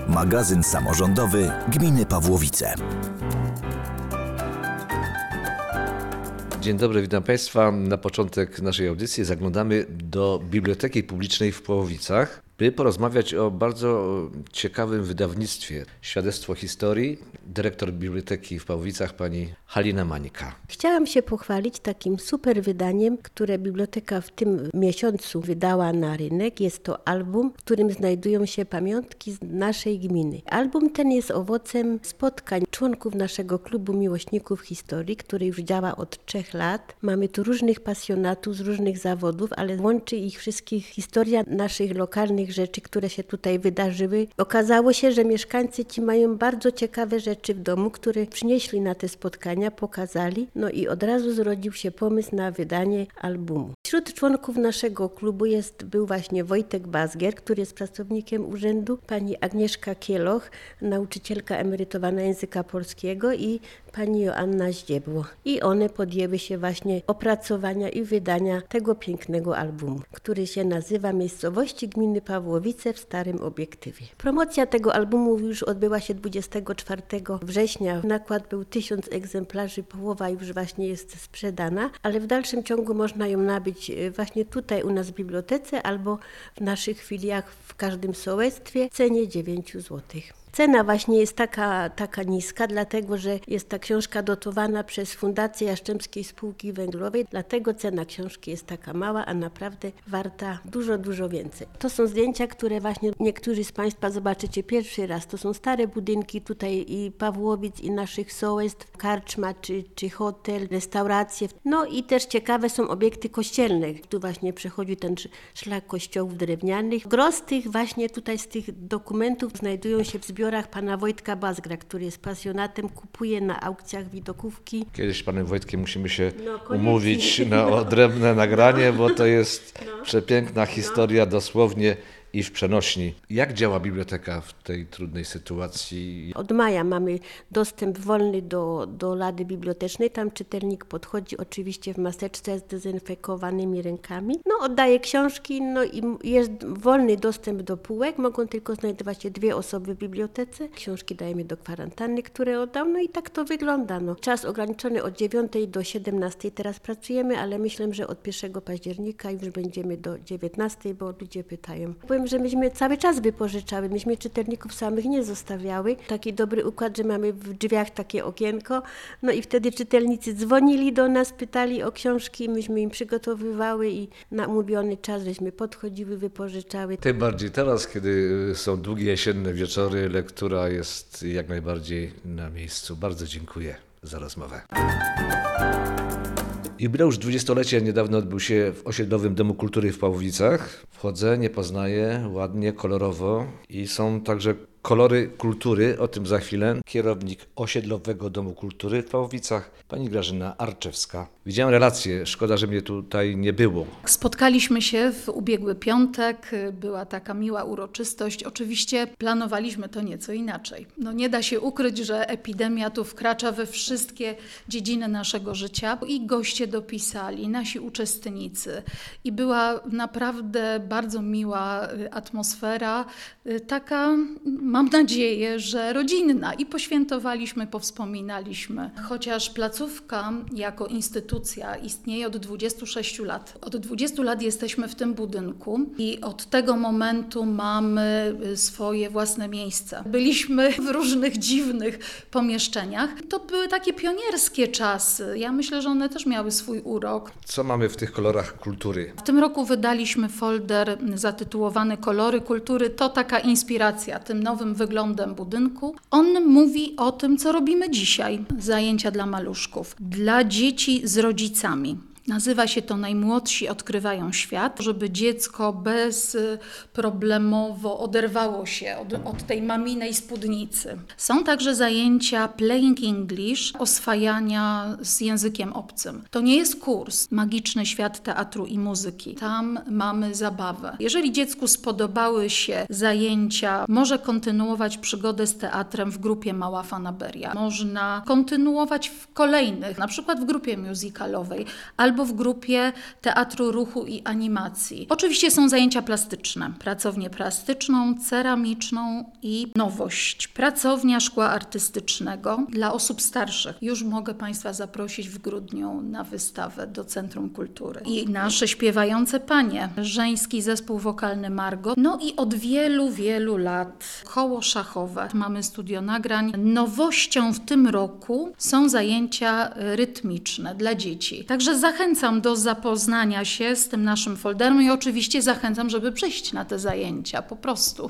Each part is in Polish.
Magazyn samorządowy Gminy Pawłowice. Dzień dobry, witam Państwa. Na początek naszej audycji zaglądamy do Biblioteki Publicznej w Pałowicach, by porozmawiać o bardzo ciekawym wydawnictwie. Świadectwo historii, dyrektor Biblioteki w Pałowicach, pani Halina Mańka. Chciałam się pochwalić takim super wydaniem, które biblioteka w tym miesiącu wydała na rynek. Jest to album, w którym znajdują się pamiątki z naszej gminy. Album ten jest owocem spotkań członków naszego klubu miłośników historii, który już działa od 3 lat. Mamy tu różnych pasjonatów z różnych zawodów, ale łączy ich wszystkich historia naszych lokalnych rzeczy, które się tutaj wydarzyły. Okazało się, że mieszkańcy ci mają bardzo ciekawe rzeczy w domu, które przynieśli na te spotkania, pokazali. No i od razu zrodził się pomysł na wydanie albumu. Wśród członków naszego klubu był właśnie Wojtek Bazgier, który jest pracownikiem urzędu, pani Agnieszka Kieloch, nauczycielka emerytowana języka polskiego i pani Joanna Zdziebło. I one podjęły się właśnie opracowania i wydania tego pięknego albumu, który się nazywa Miejscowości Gminy Pawłowice w Starym Obiektywie. Promocja tego albumu już odbyła się 24 września. Nakład był 1000 egzemplarzy, połowa już właśnie jest sprzedana, ale w dalszym ciągu można ją nabyć właśnie tutaj u nas w bibliotece albo w naszych filiach w każdym sołectwie w cenie 9 zł. Cena właśnie jest taka niska, dlatego że jest ta książka dotowana przez Fundację Jastrzębskiej Spółki Węglowej, dlatego cena książki jest taka mała, a naprawdę warta dużo więcej. To są zdjęcia, które właśnie niektórzy z Państwa zobaczycie pierwszy raz. To są stare budynki tutaj i Pawłowic, i naszych sołectw, karczma czy hotel, restauracje. No i też ciekawe są obiekty kościelne. Tu właśnie przechodzi ten szlak kościołów drewnianych. Gros tych właśnie tutaj z tych dokumentów znajdują się w zbiorach pana Wojtka Bazgra, który jest pasjonatem, kupuje na aukcjach widokówki. Kiedyś z panem Wojtkiem musimy się umówić na odrębne nagranie, bo to jest przepiękna historia dosłownie i w przenośni. Jak działa biblioteka w tej trudnej sytuacji? Od maja mamy dostęp wolny do lady bibliotecznej. Tam czytelnik podchodzi oczywiście w maseczce z dezynfekowanymi rękami. Oddaje książki, i jest wolny dostęp do półek. Mogą tylko znajdować się 2 osoby w bibliotece. Książki dajemy do kwarantanny, które oddał. I tak to wygląda. Czas ograniczony od 9 do 17 teraz pracujemy, ale myślę, że od 1 października już będziemy do 19, bo ludzie pytają. Powiem, że myśmy cały czas wypożyczały, myśmy czytelników samych nie zostawiały. Taki dobry układ, że mamy w drzwiach takie okienko, i wtedy czytelnicy dzwonili do nas, pytali o książki, myśmy im przygotowywały i na umówiony czas żeśmy podchodziły, wypożyczały. Tym bardziej teraz, kiedy są długie jesienne wieczory, lektura jest jak najbardziej na miejscu. Bardzo dziękuję za rozmowę. Jubileusz 20-lecia niedawno odbył się w Osiedlowym Domu Kultury w Pałowicach. Wchodzę, nie poznaję, ładnie, kolorowo i są także kolory kultury, o tym za chwilę. Kierownik Osiedlowego Domu Kultury w Pałowicach, pani Grażyna Arczewska. Widziałem relację, szkoda, że mnie tutaj nie było. Spotkaliśmy się w ubiegły piątek, była taka miła uroczystość. Oczywiście planowaliśmy to nieco inaczej. Nie da się ukryć, że epidemia tu wkracza we wszystkie dziedziny naszego życia i goście dopisali, nasi uczestnicy. I była naprawdę bardzo miła atmosfera, taka, mam nadzieję, że rodzinna i poświętowaliśmy, powspominaliśmy. Chociaż placówka jako instytucja istnieje od 26 lat. Od 20 lat jesteśmy w tym budynku i od tego momentu mamy swoje własne miejsce. Byliśmy w różnych dziwnych pomieszczeniach. To były takie pionierskie czasy. Ja myślę, że one też miały swój urok. Co mamy w tych kolorach kultury? W tym roku wydaliśmy folder zatytułowany Kolory kultury. To taka inspiracja tym nowym wyglądem budynku. On mówi o tym, co robimy dzisiaj. Zajęcia dla maluszków, dla dzieci z rodzicami. Nazywa się to Najmłodsi odkrywają świat, żeby dziecko bezproblemowo oderwało się od tej maminej spódnicy. Są także zajęcia Playing English, oswajania z językiem obcym. To nie jest kurs Magiczny świat teatru i muzyki. Tam mamy zabawę. Jeżeli dziecku spodobały się zajęcia, może kontynuować przygodę z teatrem w grupie Mała Fanaberia. Można kontynuować w kolejnych, na przykład w grupie musicalowej, albo albo w grupie teatru, ruchu i animacji. Oczywiście są zajęcia plastyczne, pracownię plastyczną, ceramiczną i nowość, pracownia szkła artystycznego dla osób starszych. Już mogę Państwa zaprosić w grudniu na wystawę do Centrum Kultury. I nasze śpiewające panie, żeński zespół wokalny Margot. No i od wielu, wielu lat koło szachowe. Mamy studio nagrań. Nowością w tym roku są zajęcia rytmiczne dla dzieci. Także zachęcam do zapoznania się z tym naszym folderem i oczywiście zachęcam, żeby przyjść na te zajęcia, po prostu.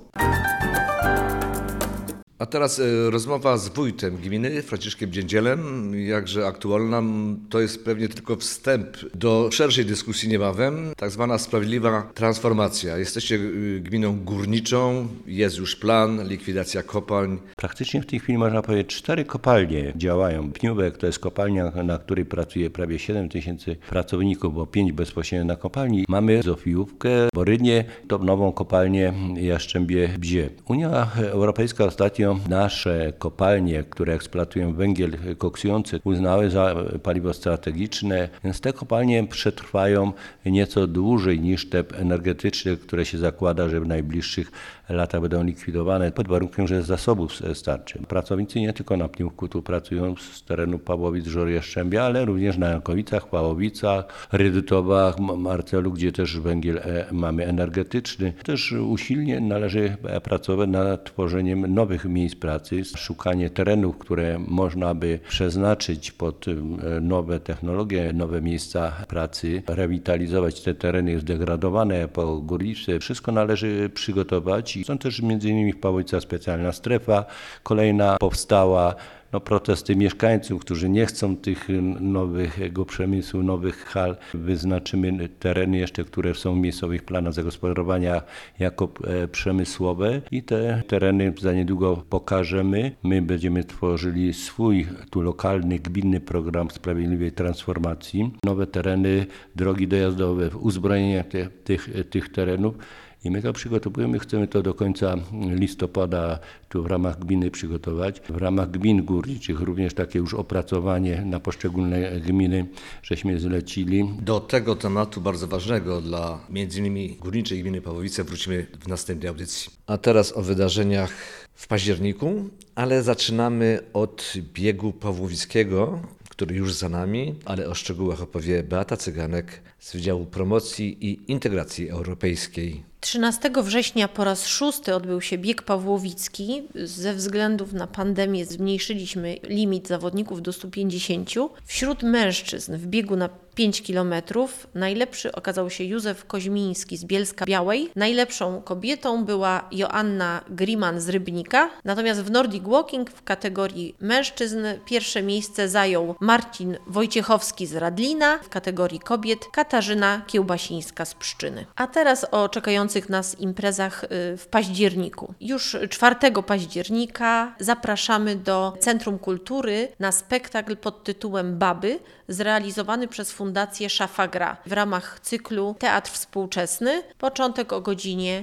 A teraz rozmowa z wójtem gminy, Franciszkiem Dziędzielem, jakże aktualna. To jest pewnie tylko wstęp do szerszej dyskusji niebawem. Tak zwana sprawiedliwa transformacja. Jesteście gminą górniczą, jest już plan, likwidacja kopalń. Praktycznie w tej chwili można powiedzieć 4 kopalnie działają. Pniówek to jest kopalnia, na której pracuje prawie 7 000 pracowników, bo 5 bezpośrednio na kopalni. Mamy Zofijówkę, Borynie, to nową kopalnię Jastrzębie-Bzie. Unia Europejska ostatnio nasze kopalnie, które eksploatują węgiel koksujący, uznały za paliwo strategiczne, więc te kopalnie przetrwają nieco dłużej niż te energetyczne, które się zakłada, że w najbliższych latach będą likwidowane, pod warunkiem, że zasobów starczy. Pracownicy nie tylko na Pniówku tu pracują z terenu Pawłowic, Żor, Jastrzębia, ale również na Jankowicach, Pałowicach, Rydytowach, Marcelu, gdzie też węgiel mamy energetyczny. Też usilnie należy pracować nad tworzeniem nowych miejsc pracy, szukanie terenów, które można by przeznaczyć pod nowe technologie, nowe miejsca pracy, rewitalizować te tereny zdegradowane po górnictwie. Wszystko należy przygotować. Są też m.in. w Pałowicach specjalna strefa, kolejna powstała. Protesty mieszkańców, którzy nie chcą tych nowego przemysłu, nowych hal. Wyznaczymy tereny jeszcze, które są w miejscowych planach zagospodarowania jako przemysłowe i te tereny za niedługo pokażemy. My będziemy tworzyli swój tu lokalny, gminny program sprawiedliwej transformacji. Nowe tereny, drogi dojazdowe, uzbrojenie tych terenów. I my to przygotowujemy, chcemy to do końca listopada tu w ramach gminy przygotować. W ramach gmin górniczych również takie już opracowanie na poszczególne gminy, żeśmy zlecili. Do tego tematu bardzo ważnego dla m.in. górniczej gminy Pawłowice wrócimy w następnej audycji. A teraz o wydarzeniach w październiku, ale zaczynamy od biegu pawłowickiego, który już za nami, ale o szczegółach opowie Beata Cyganek z Wydziału Promocji i Integracji Europejskiej. 13 września po raz 6 odbył się bieg pawłowicki. Ze względów na pandemię zmniejszyliśmy limit zawodników do 150. Wśród mężczyzn w biegu na 5 km najlepszy okazał się Józef Koźmiński z Bielska-Białej. Najlepszą kobietą była Joanna Griman z Rybnika. Natomiast w Nordic Walking w kategorii mężczyzn pierwsze miejsce zajął Marcin Wojciechowski z Radlina. W kategorii kobiet Katarzyna Kiełbasińska z Pszczyny. A teraz o czekających nas imprezach w październiku. Już 4 października zapraszamy do Centrum Kultury na spektakl pod tytułem Baby, zrealizowany przez Fundację Szafa Gra w ramach cyklu Teatr Współczesny. Początek o godzinie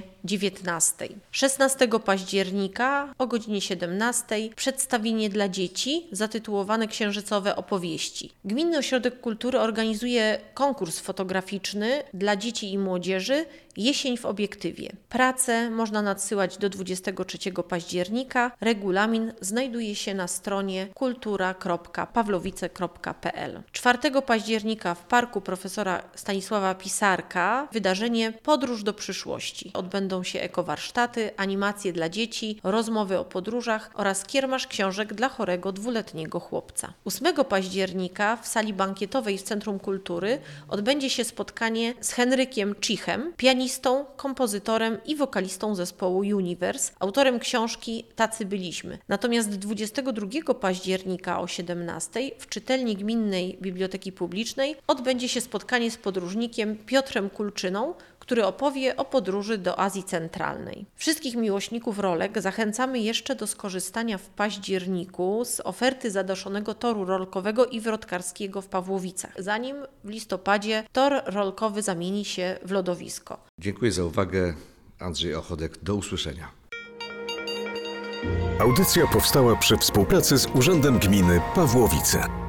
19. 16 października o godzinie 17 przedstawienie dla dzieci zatytułowane Księżycowe opowieści. Gminny Ośrodek Kultury organizuje konkurs fotograficzny dla dzieci i młodzieży Jesień w obiektywie. Prace można nadsyłać do 23 października. Regulamin znajduje się na stronie kultura.pawlowice.pl. 4 października w Parku Profesora Stanisława Pisarka wydarzenie Podróż do przyszłości. Odbędą się ekowarsztaty, animacje dla dzieci, rozmowy o podróżach oraz kiermasz książek dla chorego 2-letniego chłopca. 8 października w sali bankietowej w Centrum Kultury odbędzie się spotkanie z Henrykiem Cichem, pianistą, kompozytorem i wokalistą zespołu Universe, autorem książki Tacy byliśmy. Natomiast 22 października o 17 w czytelni Gminnej Biblioteki Publicznej odbędzie się spotkanie z podróżnikiem Piotrem Kulczyną, który opowie o podróży do Azji Centralnej. Wszystkich miłośników rolek zachęcamy jeszcze do skorzystania w październiku z oferty zadaszonego toru rolkowego i wrotkarskiego w Pawłowicach, zanim w listopadzie tor rolkowy zamieni się w lodowisko. Dziękuję za uwagę. Andrzej Ochodek. Do usłyszenia. Audycja powstała przy współpracy z Urzędem Gminy Pawłowice.